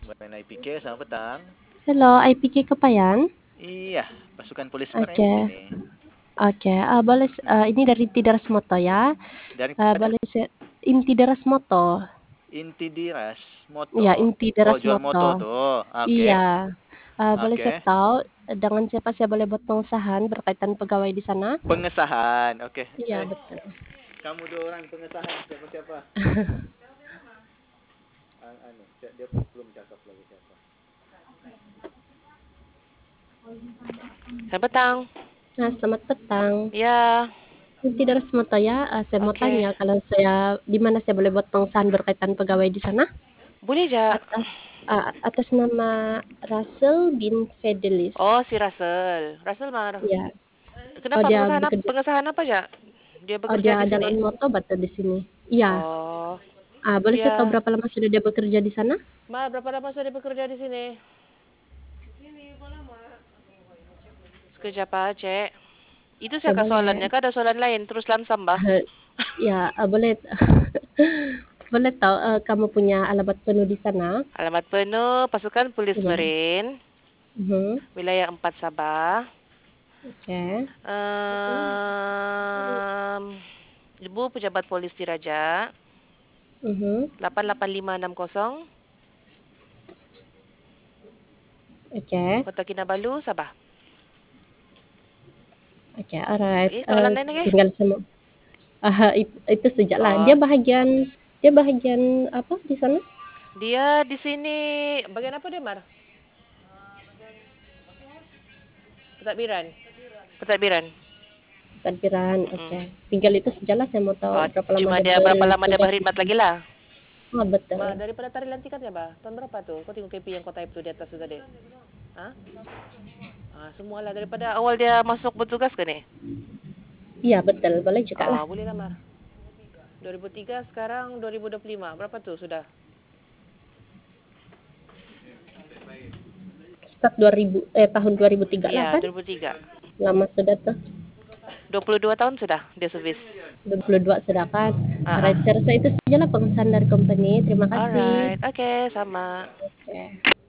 Bukan IPK, selamat petang. Hello, IPK Kepayan. Iya, pasukan polis Oke, Meranti nih. oke. Boleh, ini dari Tideras Moto ya. Dari mana? Boleh saya, Inti Deras Moto. Inti Diras, Ya, moto. Inti Oh, Deras jual Moto. moto tuh. Oke, Iya. Boleh saya oke. tahu dengan siapa saya boleh buat pengusahaan berkaitan pegawai di sana? Pengesahan, oke. Iya, betul. Kamu dua orang pengesahan, siapa-siapa? Dia belum cakap lagi siapa. Selamat petang. Nah, selamat petang. Ya, Inti Deras Moto ya. Saya mau oke. tanya kalau saya di mana saya boleh buat pengusahaan berkaitan pegawai di sana? Boleh ja. Atas nama Russell bin Fedelis. Oh, si Russell. Russell mana? Ya. Oh, Kenapa dia bekerja. pengesahan apa ja? Dia Oh, bekerja dia di sini. adalah moto betul di sini. Iya. Oh, Boleh saya tahu dia. berapa lama sudah dia bekerja di sana? Berapa lama sudah dia bekerja di sini? Sekejap cek. Itu Ya siapa boleh. soalannya? Kah ada soalan lain? Terus langsam bah. Ya, boleh. Boleh tahu kamu punya alamat penuh di sana? Alamat penuh Pasukan Polis Ya. Marine, Mhm. Wilayah 4 Sabah. Oke. Ibu Pejabat Polis Diraja, Mhm. 88560, Oke. Kota Kinabalu, Sabah. Oke, alright. Soalan lain lagi? Tinggal semua. Itu sajalah. Oh, Dia bahagian apa di sana? dia di sini bagian apa dia, Mar? Pentadbiran. Pentadbiran. Tadbiran. Oke. Mm-mm. Tinggal itu sajalah saya mau tahu Oh, berapa lama cuma dia dia berapa lama dia bertugas di berkhidmat sana. lagi lah. Betul. Daripada tari lantikannya, tahun berapa tuh? Kau tengok KP yang kau type tu di atas tu tadi. Hah? Semualah daripada awal dia masuk bertugas ke ni? Iya, betul. Boleh juga lah. Boleh lah, Mar. 2003 sekarang 2025. Berapa tuh sudah? Start 2000 tahun 2003 lah Iya, kan? 2003. Lama sudah tuh. 22 tahun sudah dia servis. 22 sudah kan? Ah, Alright, ah. saya rasa itu sajalah pemesan dari company. Terima kasih. Alright. Okay, sama. Oke.